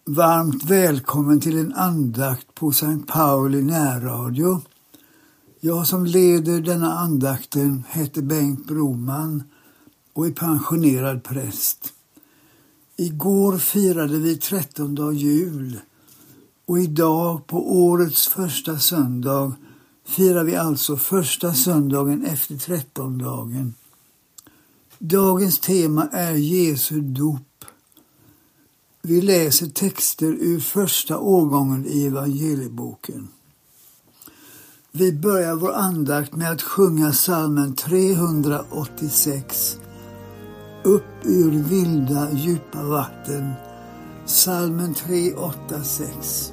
Varmt välkommen till en andakt på Sankt Pauli närradio. Jag som leder denna andakten heter Bengt Broman och är pensionerad präst. Igår firade vi 13:e jul och idag på årets första söndag firar vi alltså första söndagen efter 13-dagen. Dagens tema är Jesu dop. Vi läser texter ur första årgången i evangelieboken. Vi börjar vår andakt med att sjunga psalmen 386. Upp ur vilda djupa vatten. Psalmen 386.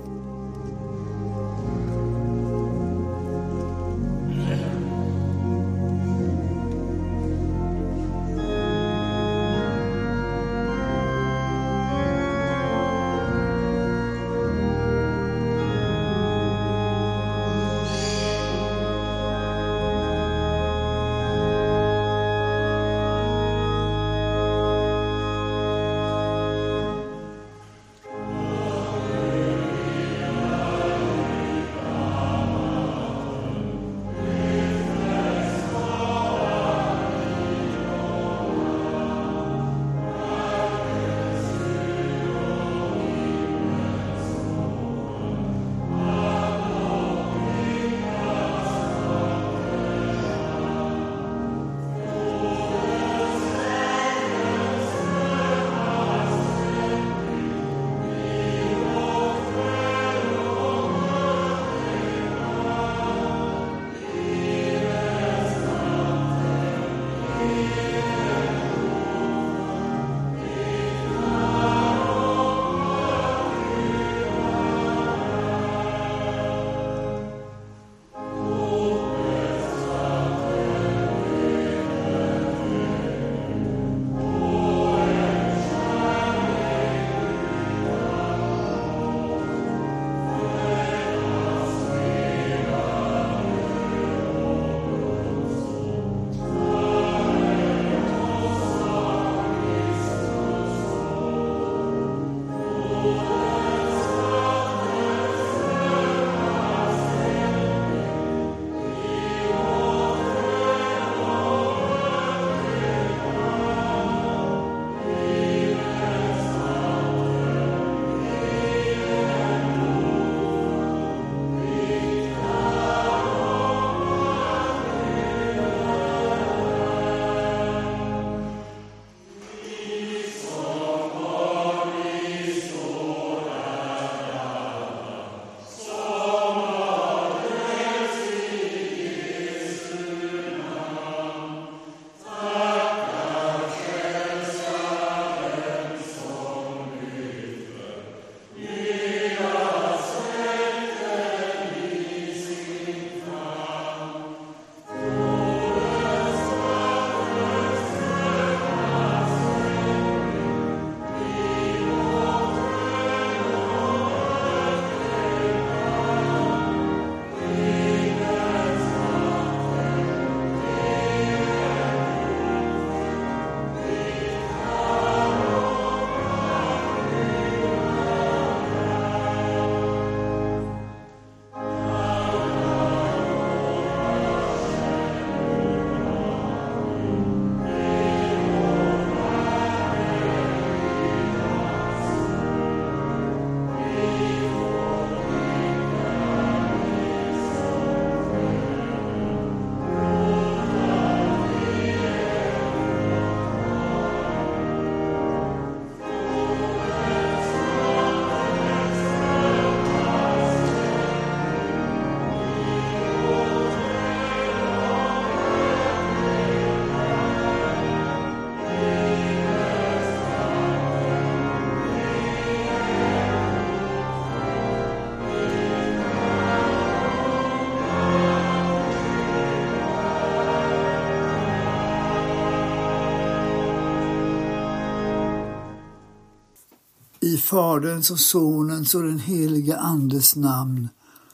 I Faderns och Sonens och den heliga Andes namn.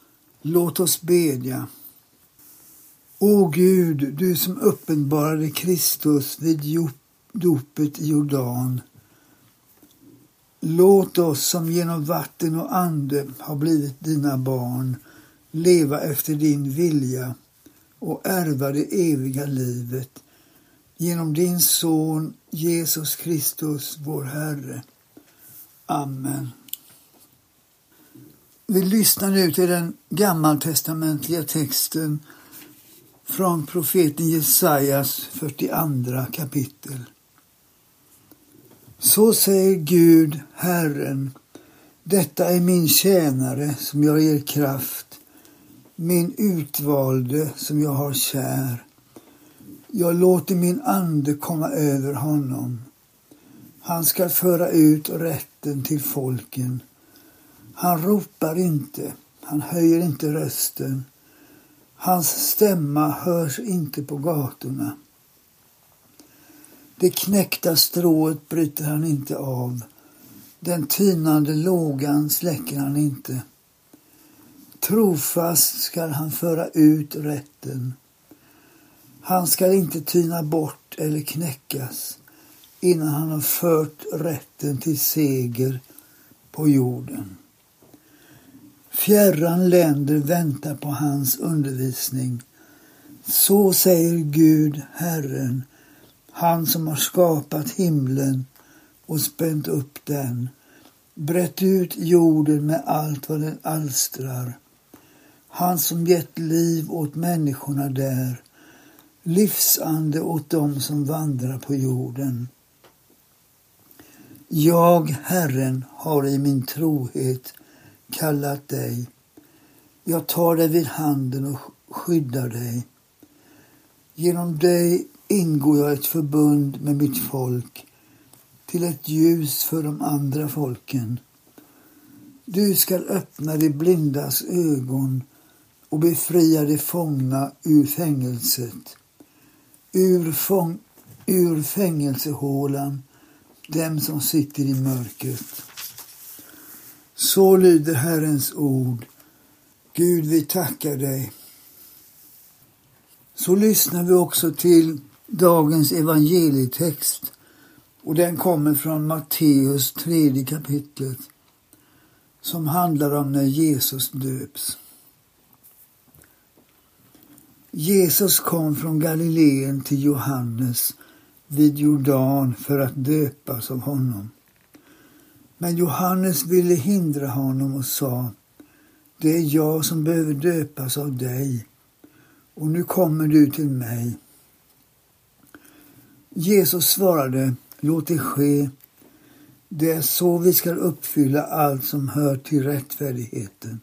Låt oss bedja. O Gud, du som uppenbarade Kristus vid dopet i Jordan. Låt oss som genom vatten och ande har blivit dina barn leva efter din vilja och ärva det eviga livet genom din son Jesus Kristus, vår Herre. Amen. Vi lyssnar nu till den gammaltestamentliga texten från profeten Jesajas 42 kapitel. Så säger Gud, Herren, detta är min tjänare som jag ger kraft, min utvalde som jag har kär. Jag låter min ande komma över honom. Han ska föra ut rätten till folken. Han ropar inte, han höjer inte rösten. Hans stämma hörs inte på gatorna. Det knäckta strået bryter han inte av. Den tynande lågan släcker han inte. Trofast skall han föra ut rätten. Han skall inte tyna bort eller knäckas innan han har fört rätten till seger på jorden. Fjärran länder väntar på hans undervisning. Så säger Gud, Herren, han som har skapat himlen och spänt upp den, brett ut jorden med allt vad den alstrar. Han som gett liv åt människorna där, livsande åt dem som vandrar på jorden. Jag, Herren, har i min trohet kallat dig. Jag tar dig vid handen och skyddar dig. Genom dig ingår jag ett förbund med mitt folk, till ett ljus för de andra folken. Du skall öppna de blindas ögon och befria de fångna ur fängelset. Ur fängelsehålan, dem som sitter i mörkret. Så lyder Herrens ord. Gud, vi tackar dig. Så lyssnar vi också till dagens evangelietext, och den kommer från Matteus 3 kapitlet, som handlar om när Jesus döps. Jesus kom från Galileen till Johannes vid Jordan för att döpas av honom. Men Johannes ville hindra honom och sa: det är jag som behöver döpas av dig, och nu kommer du till mig. Jesus svarade: låt det ske. Det är så vi ska uppfylla allt som hör till rättfärdigheten.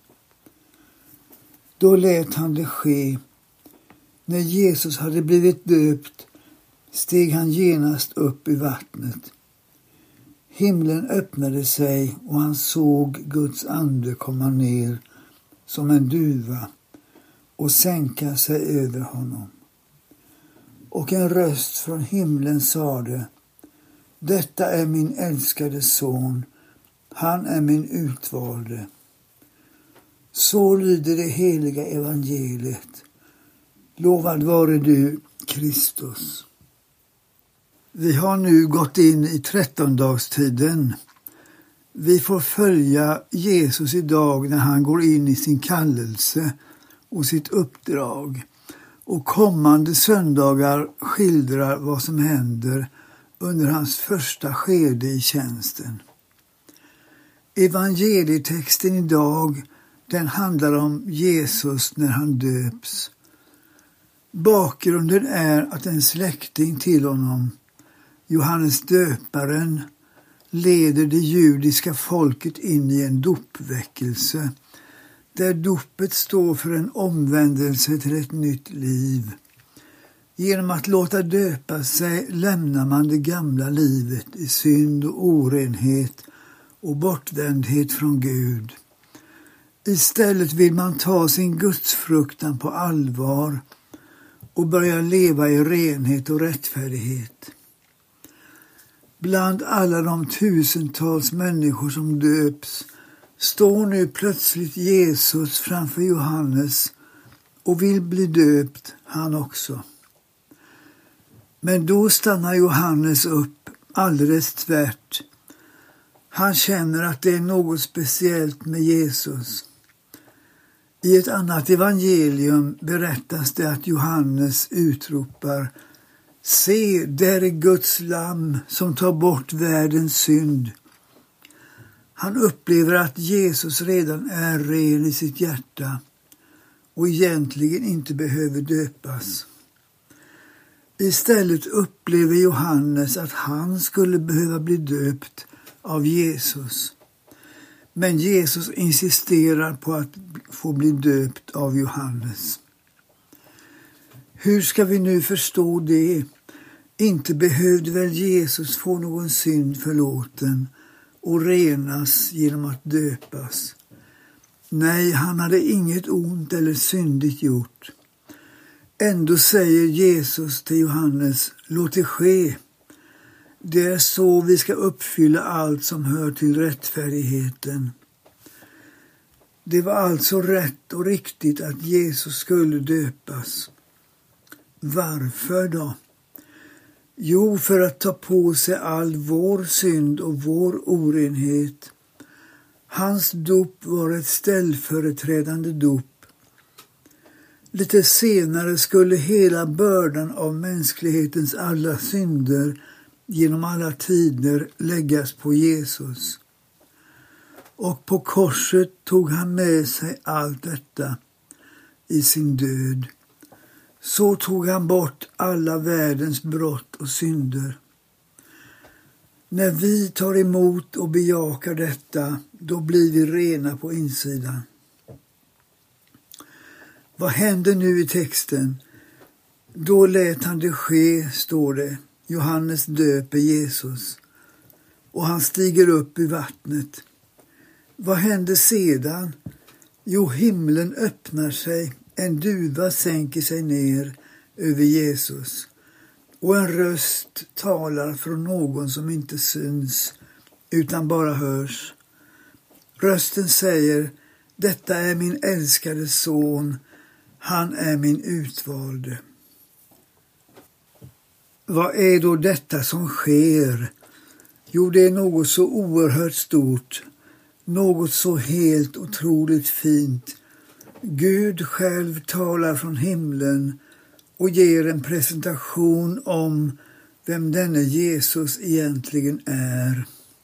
Då lät han det ske. När Jesus hade blivit döpt steg han genast upp i vattnet. Himlen öppnade sig och han såg Guds ande komma ner som en duva och sänka sig över honom. Och en röst från himlen sade: detta är min älskade son, han är min utvalde. Så lyder det heliga evangeliet. Lovad vare du, Kristus. Vi har nu gått in i 13-dagstiden. Vi får följa Jesus idag när han går in i sin kallelse och sitt uppdrag. Och kommande söndagar skildrar vad som händer under hans första skede i tjänsten. Evangelietexten idag, den handlar om Jesus när han döps. Bakgrunden är att en släkting till honom, Johannes döparen, leder det judiska folket in i en dopväckelse, där dopet står för en omvändelse till ett nytt liv. Genom att låta döpa sig lämnar man det gamla livet i synd och orenhet och bortvändhet från Gud. Istället vill man ta sin gudsfruktan på allvar och börja leva i renhet och rättfärdighet. Bland alla de tusentals människor som döps står nu plötsligt Jesus framför Johannes och vill bli döpt han också. Men då stannar Johannes upp alldeles tvärt. Han känner att det är något speciellt med Jesus. I ett annat evangelium berättas det att Johannes utropar: Se, där är Guds lamm som tar bort världens synd. Han upplever att Jesus redan är ren i sitt hjärta och egentligen inte behöver döpas. Istället upplever Johannes att han skulle behöva bli döpt av Jesus. Men Jesus insisterar på att få bli döpt av Johannes. Hur ska vi nu förstå det? Inte behövde väl Jesus få någon synd förlåten och renas genom att döpas. Nej, han hade inget ont eller syndigt gjort. Ändå säger Jesus till Johannes: låt det ske. Det är så vi ska uppfylla allt som hör till rättfärdigheten. Det var alltså rätt och riktigt att Jesus skulle döpas. Varför då? Jo, för att ta på sig all vår synd och vår orenhet. Hans dop var ett ställföreträdande dop. Lite senare skulle hela bördan av mänsklighetens alla synder genom alla tider läggas på Jesus. Och på korset tog han med sig allt detta i sin död. Så tog han bort alla världens brott och synder. När vi tar emot och bejakar detta, då blir vi rena på insidan. Vad händer nu i texten? Då lät han det ske, står det. Johannes döper Jesus och han stiger upp ur vattnet. Vad händer sedan? Jo, himlen öppnar sig, en duva sänker sig ner över Jesus och en röst talar från någon som inte syns utan bara hörs. Rösten säger: detta är min älskade son, han är min utvalde. Vad är då detta som sker? Jo, det är något så oerhört stort, något så helt otroligt fint. Gud själv talar från himlen och ger en presentation om vem denne Jesus egentligen är.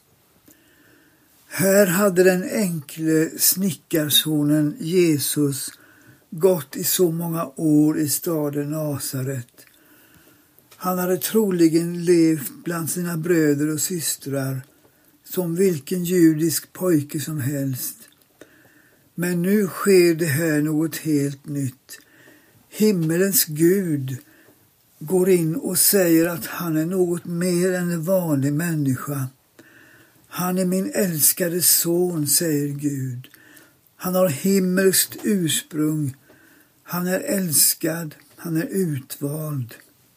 Här hade den enkle snickarsonen Jesus gått i så många år i staden Nasaret. Han hade troligen levt bland sina bröder och systrar som vilken judisk pojke som helst. Men nu sker det här något helt nytt. Himmelens Gud går in och säger att han är något mer än en vanlig människa. Han är min älskade son, säger Gud. Han har himmelskt ursprung. Han är älskad. Han är utvald.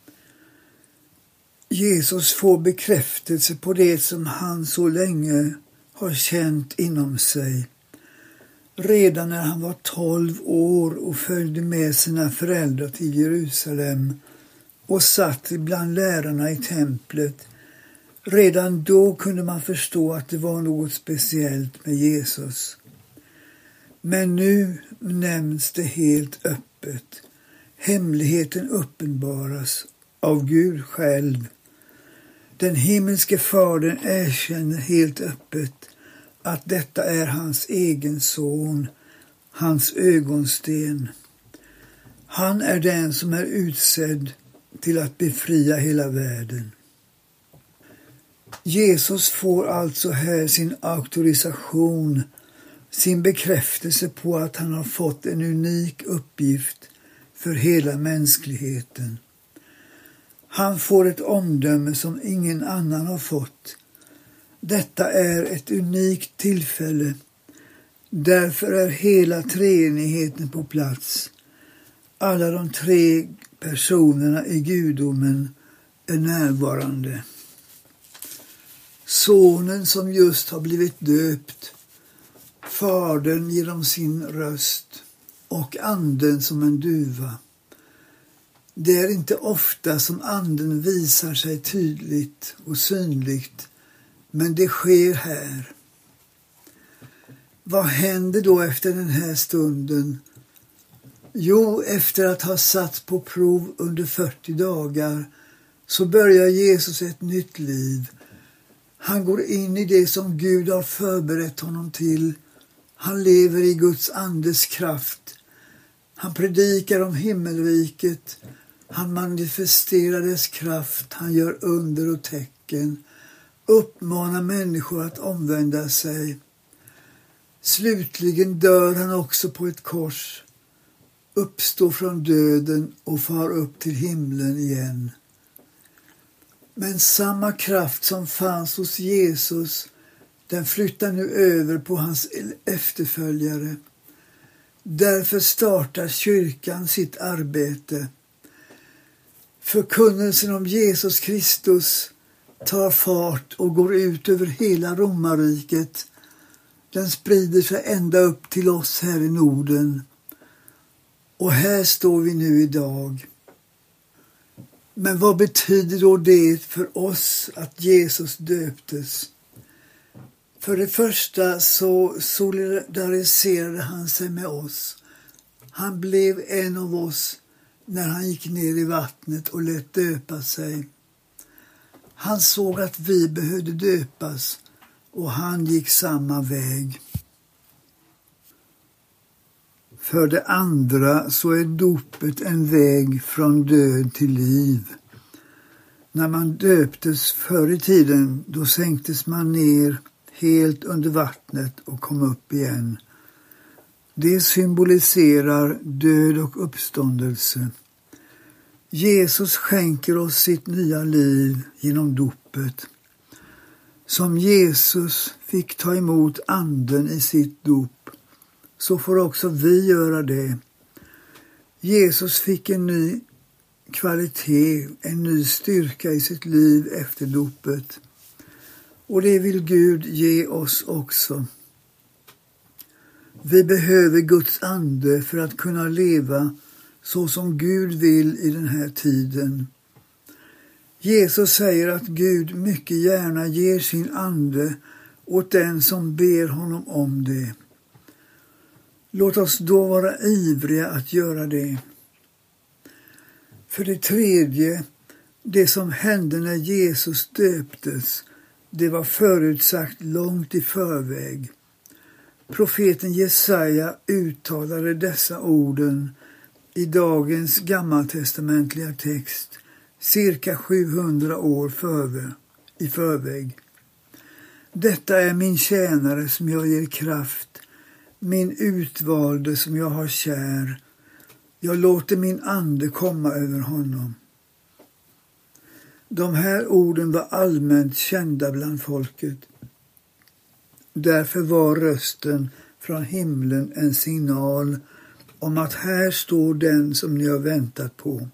Jesus får bekräftelse på det som han så länge har känt inom sig. Redan när han var 12 år och följde med sina föräldrar till Jerusalem och satt bland lärarna i templet, redan då kunde man förstå att det var något speciellt med Jesus. Men nu nämns det helt öppet. Hemligheten uppenbaras av Gud själv. Den himmelske fadern erkänner helt öppet att detta är hans egen son, hans ögonsten. Han är den som är utsedd till att befria hela världen. Jesus får alltså här sin auktorisation, sin bekräftelse på att han har fått en unik uppgift för hela mänskligheten. Han får ett omdöme som ingen annan har fått. Detta är ett unikt tillfälle. Därför är hela treenigheten på plats. Alla de 3 personerna i gudomen är närvarande. Sonen som just har blivit döpt, Fadern genom sin röst och anden som en duva. Det är inte ofta som anden visar sig tydligt och synligt Men det sker här. Vad händer då efter den här stunden? Jo, efter att ha satts på prov under 40 dagar så börjar Jesus ett nytt liv. Han går in i det som Gud har förberett honom till. Han lever i Guds andes kraft. Han predikar om himmelriket. Han manifesterar dess kraft. Han gör under och tecken. Uppmanar människor att omvända sig. Slutligen dör han också på ett kors. Uppstår från döden och far upp till himlen igen. Men samma kraft som fanns hos Jesus, den flyttar nu över på hans efterföljare. Därför startar kyrkan sitt arbete. Förkunnelsen om Jesus Kristus tar fart och går ut över hela romarriket. Den sprider sig ända upp till oss här i Norden. Och här står vi nu idag. Men vad betyder då det för oss att Jesus döptes? För det första så solidariserade han sig med oss. Han blev en av oss när han gick ner i vattnet och lät döpa sig. Han såg att vi behövde döpas och han gick samma väg. För det andra så är dopet en väg från död till liv. När man döptes förr i tiden, då sänktes man ner helt under vattnet och kom upp igen. Det symboliserar död och uppståndelse. Jesus skänker oss sitt nya liv genom dopet. Som Jesus fick ta emot anden i sitt dop, så får också vi göra det. Jesus fick en ny kvalitet, en ny styrka i sitt liv efter dopet. Och det vill Gud ge oss också. Vi behöver Guds ande för att kunna leva så som Gud vill i den här tiden. Jesus säger att Gud mycket gärna ger sin ande åt den som ber honom om det. Låt oss då vara ivriga att göra det. För det tredje, det som hände när Jesus döptes, det var förutsagt långt i förväg. Profeten Jesaja uttalade dessa orden i dagens gammaltestamentliga text, cirka 700 år i förväg. Detta är min tjänare som jag ger kraft, min utvalde som jag har kär. Jag låter min ande komma över honom. De här orden var allmänt kända bland folket. Därför var rösten från himlen en signal om att här står den som ni har väntat på.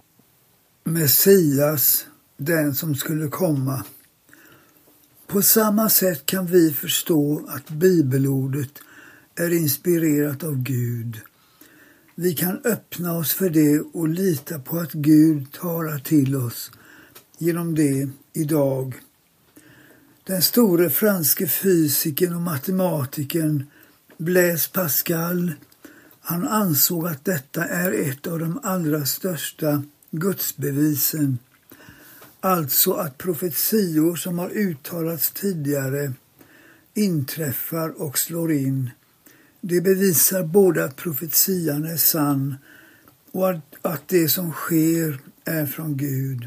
Messias, den som skulle komma. På samma sätt kan vi förstå att bibelordet är inspirerat av Gud. Vi kan öppna oss för det och lita på att Gud talar till oss genom det idag. Den store franske fysikern och matematikern Blaise Pascal, han ansåg att detta är ett av de allra största gudsbevisen. Alltså att profetior som har uttalats tidigare inträffar och slår in. Det bevisar både att profetian är sann och att det som sker är från Gud.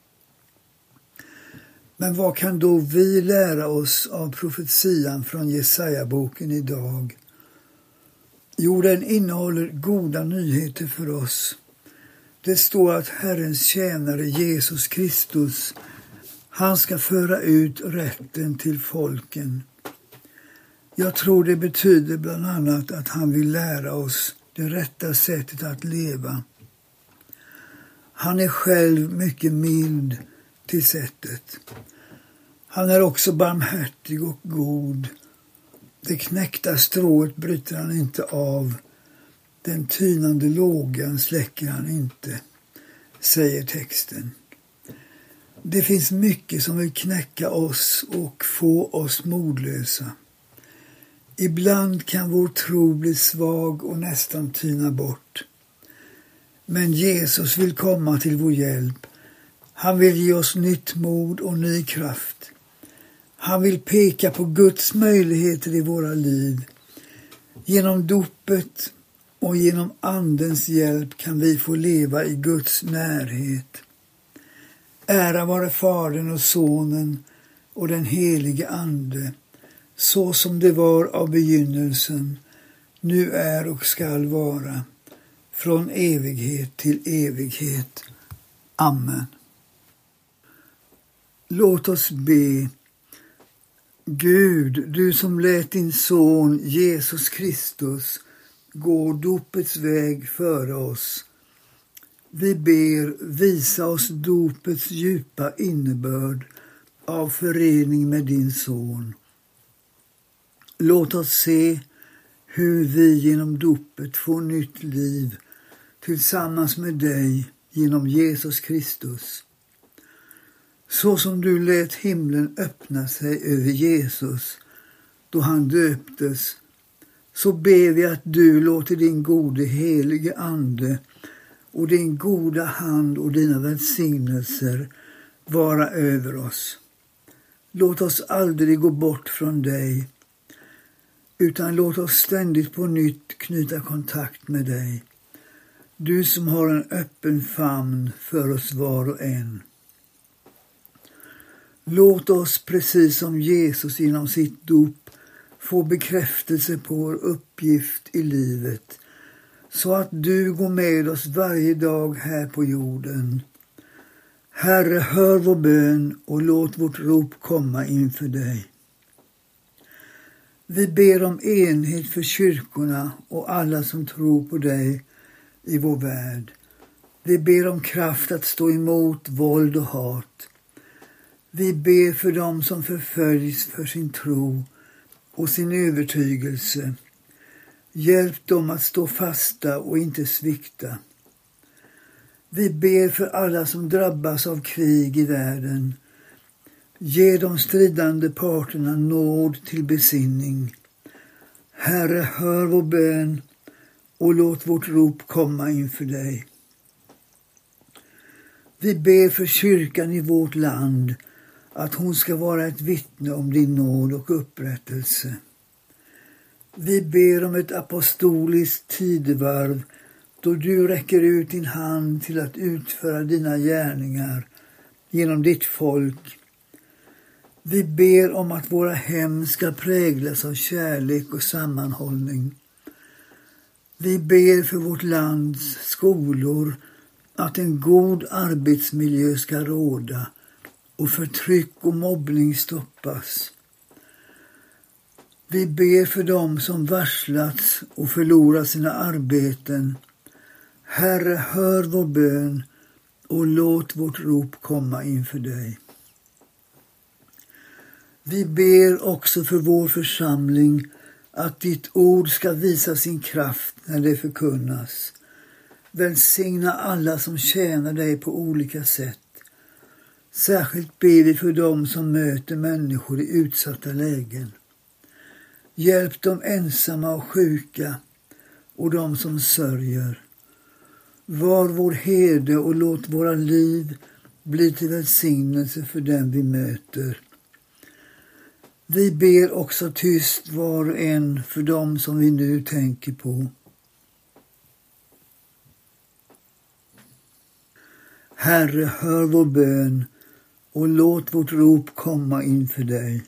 Men vad kan då vi lära oss av profetian från Jesaja-boken idag? Jo, den innehåller goda nyheter för oss. Det står att Herrens tjänare Jesus Kristus, han ska föra ut rätten till folken. Jag tror det betyder bland annat att han vill lära oss det rätta sättet att leva. Han är själv mycket mild till sättet. Han är också barmhärtig och god. Det knäckta strået bryter han inte av. Den tynande lågan släcker han inte, säger texten. Det finns mycket som vill knäcka oss och få oss modlösa. Ibland kan vår tro bli svag och nästan tyna bort. Men Jesus vill komma till vår hjälp. Han vill ge oss nytt mod och ny kraft. Han vill peka på Guds möjligheter i våra liv. Genom dopet och genom Andens hjälp kan vi få leva i Guds närhet. Ära vare Fadern och Sonen och den helige Ande, så som det var av begynnelsen, nu är och skall vara, från evighet till evighet. Amen. Låt oss be. Gud, du som lät din son Jesus Kristus gå dopets väg före oss. Vi ber, visa oss dopets djupa innebörd av förening med din son. Låt oss se hur vi genom dopet får nytt liv tillsammans med dig genom Jesus Kristus. Så som du lät himlen öppna sig över Jesus då han döptes, så ber vi att du låter din gode helige Ande och din goda hand och dina välsignelser vara över oss. Låt oss aldrig gå bort från dig, utan låt oss ständigt på nytt knyta kontakt med dig. Du som har en öppen famn för oss var och en. Låt oss, precis som Jesus genom sitt dop, få bekräftelse på vår uppgift i livet, så att du går med oss varje dag här på jorden. Herre, hör vår bön och låt vårt rop komma inför dig. Vi ber om enhet för kyrkorna och alla som tror på dig i vår värld. Vi ber om kraft att stå emot våld och hat. Vi ber för dem som förföljs för sin tro och sin övertygelse. Hjälp dem att stå fasta och inte svikta. Vi ber för alla som drabbas av krig i världen. Ge de stridande parterna nåd till besinning. Herre, hör vår bön och låt vårt rop komma inför dig. Vi ber för kyrkan i vårt land, att hon ska vara ett vittne om din nåd och upprättelse. Vi ber om ett apostoliskt tidevarv då du räcker ut din hand till att utföra dina gärningar genom ditt folk. Vi ber om att våra hem ska präglas av kärlek och sammanhållning. Vi ber för vårt lands skolor att en god arbetsmiljö ska råda och förtryck och mobbning stoppas. Vi ber för dem som varslats och förlorat sina arbeten. Herre, hör vår bön och låt vårt rop komma inför dig. Vi ber också för vår församling att ditt ord ska visa sin kraft när det förkunnas. Välsigna alla som tjänar dig på olika sätt. Särskilt ber vi för dem som möter människor i utsatta lägen. Hjälp de ensamma och sjuka och de som sörjer. Var vår herde och låt våra liv bli till välsignelse för den vi möter. Vi ber också tyst var och en för dem som vi nu tänker på. Herre, hör vår bön och låt vårt rop komma inför dig.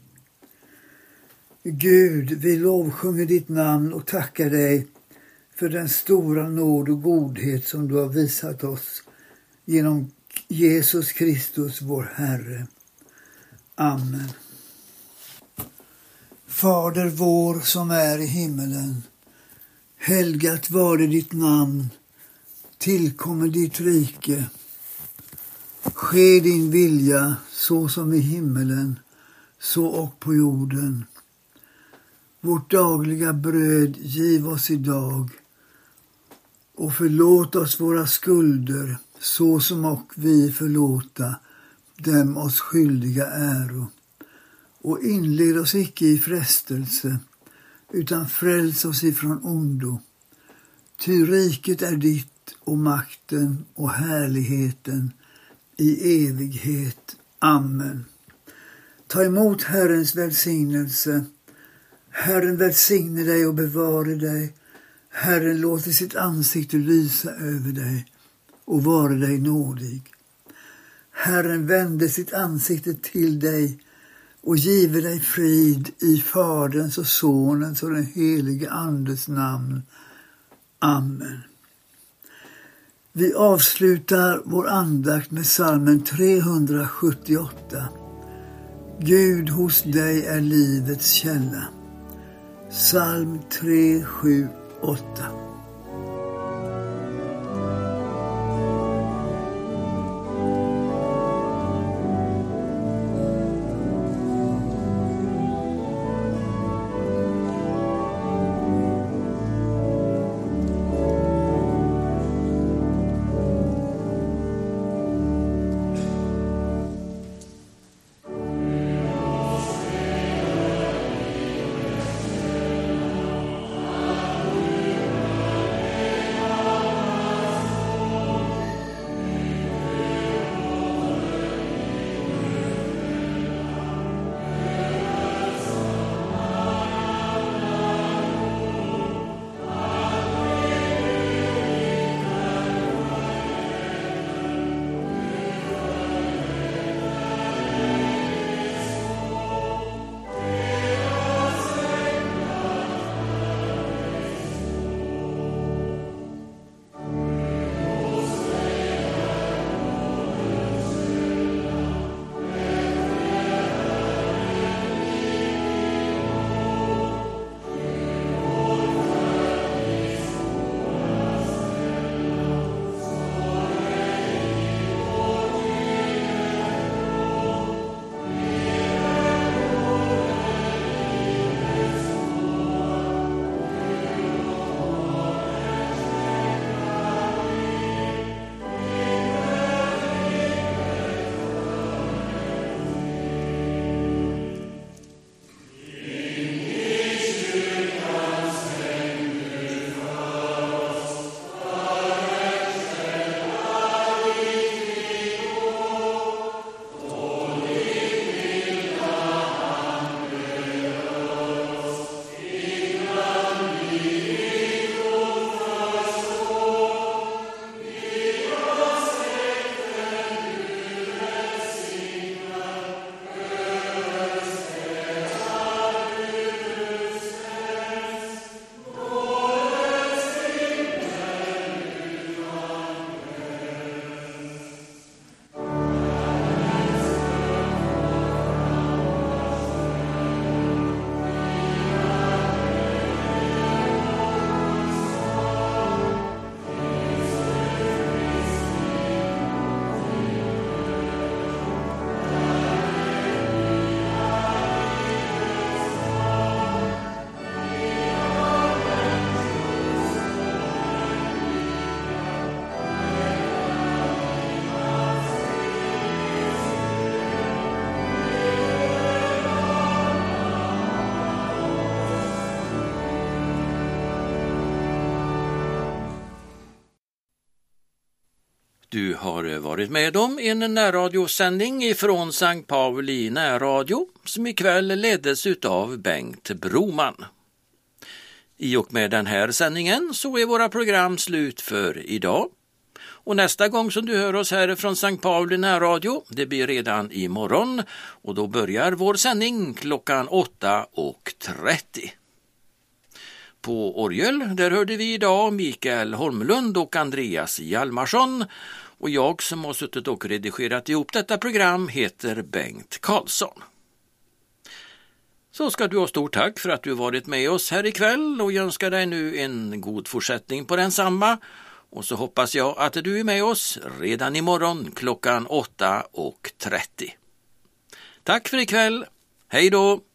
Gud, vi lovsjunger ditt namn och tackar dig för den stora nåd och godhet som du har visat oss genom Jesus Kristus, vår Herre. Amen. Fader vår som är i himmelen, helgat vare ditt namn, tillkommer ditt rike. Ske din vilja så som i himmelen, så och på jorden. Vårt dagliga bröd giv oss idag och förlåt oss våra skulder så som och vi förlåta dem oss skyldiga äro. Och inled oss icke i frestelse, utan fräls oss ifrån ondo. Ty riket är ditt och makten och härligheten i evighet. Amen. Ta emot Herrens välsignelse. Herren välsigne dig och bevare dig. Herren låter sitt ansikte lysa över dig och vare dig nådig. Herren vände sitt ansikte till dig och give dig frid i Faderns och Sonens och den helige Andes namn. Amen. Vi avslutar vår andakt med psalmen 378. Gud hos dig är livets källa. Psalm 378. Du har varit med om en närradiosändning ifrån Sankt Pauli närradio som ikväll leddes av Bengt Broman. I och med den här sändningen så är våra program slut för idag. Och nästa gång som du hör oss här från Sankt Pauli närradio, det blir redan imorgon och då börjar vår sändning klockan 8:30. På orgel, där hörde vi idag Mikael Holmlund och Andreas Hjalmarsson och jag som har suttit och redigerat ihop detta program heter Bengt Karlsson. Så ska du ha stort tack för att du varit med oss här ikväll och jag önskar dig nu en god fortsättning på densamma och så hoppas jag att du är med oss redan imorgon klockan 8:30. Tack för ikväll, hej då!